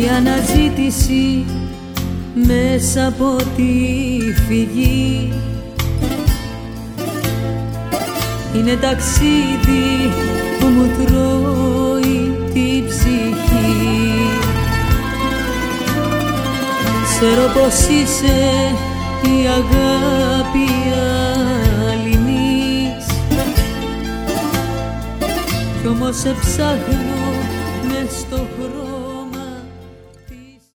και αναζήτηση μέσα από τη φυγή. Είναι ταξίδι που μου τρώει τη ψυχή. Ξέρω πως είσαι η αγάπη αλληνής, κι όμως σε ψάχνω μες στο χρόνο.